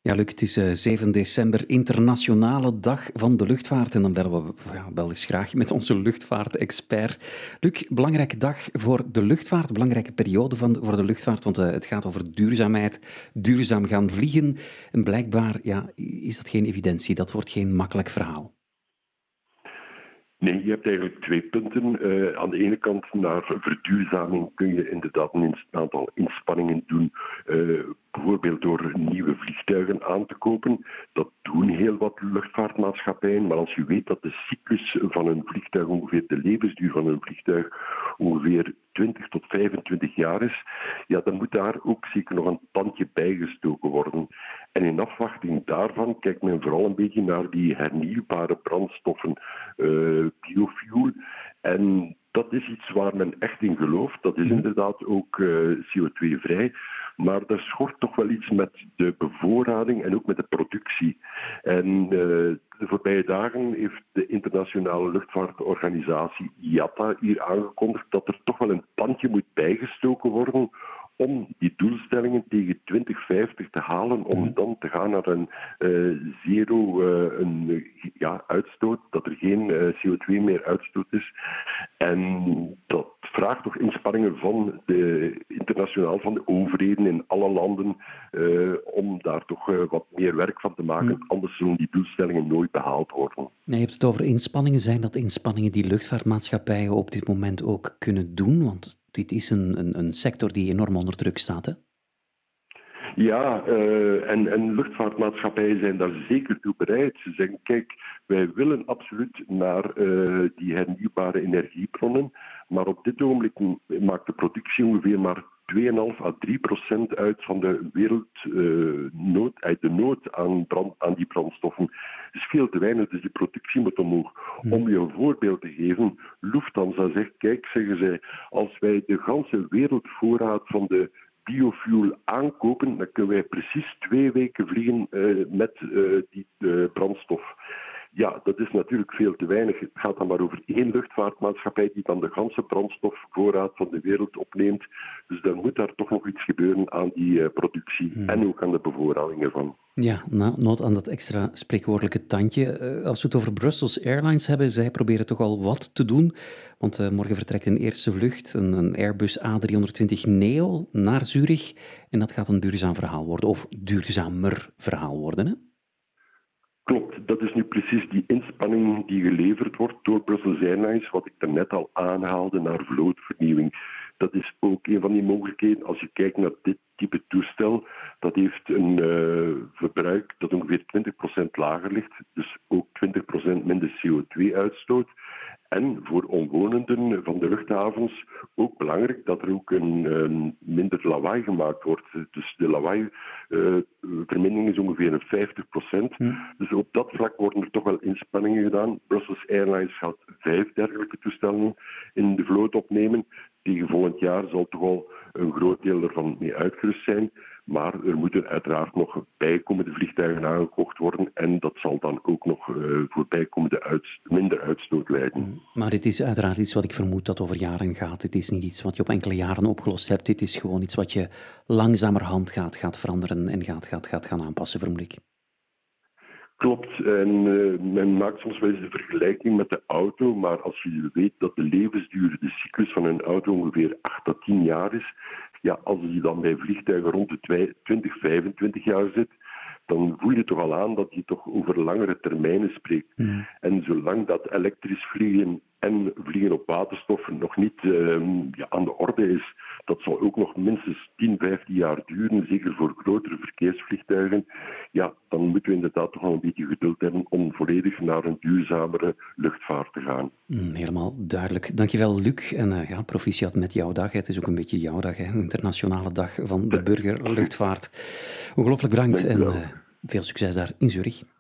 Ja, Luc, het is 7 december, internationale dag van de luchtvaart. En dan bellen we wel eens graag met onze luchtvaartexpert. Luc, belangrijke dag voor de luchtvaart, belangrijke periode voor de luchtvaart, want het gaat over duurzaamheid, duurzaam gaan vliegen. En blijkbaar is dat geen evidentie, dat wordt geen makkelijk verhaal. Nee, je hebt eigenlijk twee punten. Aan de ene kant, naar verduurzaming kun je inderdaad een aantal inspanningen doen. Bijvoorbeeld door nieuwe vliegtuigen aan te kopen. Dat doen heel wat luchtvaartmaatschappijen. Maar als je weet dat de cyclus van een vliegtuig, ongeveer de levensduur van een vliegtuig, ongeveer 20 tot 25 jaar is, ja, dan moet daar ook zeker nog een tandje bijgestoken worden. En in afwachting daarvan kijkt men vooral een beetje naar die hernieuwbare brandstoffen, biofuel. En dat is iets waar men echt in gelooft. Dat is inderdaad ook CO2-vrij. Maar er schort toch wel iets met de bevoorrading en ook met de productie. En de voorbije dagen heeft de internationale luchtvaartorganisatie IATA hier aangekondigd dat er toch wel een tandje moet bijgestoken worden om die doelstellingen tegen 2050 te halen, om dan te gaan naar een zero uitstoot, dat er geen CO2 meer uitstoot is. En dat vraagt toch inspanningen van internationaal van de overheden in alle landen om daar toch wat meer werk van te maken. Anders zullen die doelstellingen nooit behaald worden. Je hebt het over inspanningen. Zijn dat inspanningen die luchtvaartmaatschappijen op dit moment ook kunnen doen? Want dit is een sector die enorm onder druk staat, hè? Ja, en luchtvaartmaatschappijen zijn daar zeker toe bereid. Ze zeggen, kijk, wij willen absoluut naar die hernieuwbare energiebronnen, maar op dit ogenblik maakt de productie ongeveer maar 2,5 à 3% uit van de wereldnood, uit de nood aan die brandstoffen. Het is veel te weinig, dus die productie moet omhoog. Om je een voorbeeld te geven, Lufthansa zegt, kijk, zeggen zij, als wij de ganse wereldvoorraad van de biofuel aankopen, dan kunnen wij precies 2 weken vliegen met die brandstof. Ja, dat is natuurlijk veel te weinig. Het gaat dan maar over 1 luchtvaartmaatschappij die dan de ganse brandstofvoorraad van de wereld opneemt. Dus dan moet daar toch nog iets gebeuren aan die productie en ook aan de bevoorrading ervan. Ja, nood aan dat extra spreekwoordelijke tandje. Als we het over Brussels Airlines hebben, zij proberen toch al wat te doen. Want morgen vertrekt een eerste vlucht, een Airbus A320neo naar Zurich. En dat gaat een duurzaam verhaal worden, of duurzamer verhaal worden, hè? Klopt, dat is nu precies die inspanning die geleverd wordt door Brussels Airlines, wat ik daarnet al aanhaalde naar vlootvernieuwing. Dat is ook een van die mogelijkheden. Als je kijkt naar dit type toestel, dat heeft een verbruik dat ongeveer 20% lager ligt, dus ook 20% minder CO2-uitstoot. En voor omwonenden van de luchthavens ook belangrijk dat er ook een minder lawaai gemaakt wordt. Dus de lawaai-vermindering is ongeveer een 50%. Dus op dat vlak worden er toch wel inspanningen gedaan. Brussels Airlines gaat 5 dergelijke toestellen in de vloot opnemen. Tegen volgend jaar zal toch al een groot deel ervan mee uitgerust zijn. Maar er moeten uiteraard nog bijkomende vliegtuigen aangekocht worden. En dat zal dan ook nog voor bijkomende minder uitstoot leiden. Maar dit is uiteraard iets wat ik vermoed dat over jaren gaat. Het is niet iets wat je op enkele jaren opgelost hebt. Dit is gewoon iets wat je langzamerhand gaat veranderen en gaat gaan aanpassen, vermoed ik. Klopt, en men maakt soms wel eens de vergelijking met de auto, maar als je weet dat de levensduur, de cyclus van een auto ongeveer 8 à 10 jaar is, ja, als je dan bij vliegtuigen rond de 20, 25 jaar zit, dan voel je toch al aan dat je toch over langere termijnen spreekt. En zolang dat elektrisch vliegen en vliegen op waterstof nog niet aan de orde is, dat zal ook nog minstens 10, 15 jaar duren, zeker voor grotere verkeersvliegtuigen. Ja, dan moeten we inderdaad toch wel een beetje geduld hebben om volledig naar een duurzamere luchtvaart te gaan. Helemaal duidelijk. Dankjewel, Luc. En proficiat met jouw dag. Het is ook een beetje jouw dag, hè? Internationale dag van de burgerluchtvaart. Ongelooflijk bedankt en veel succes daar in Zurich.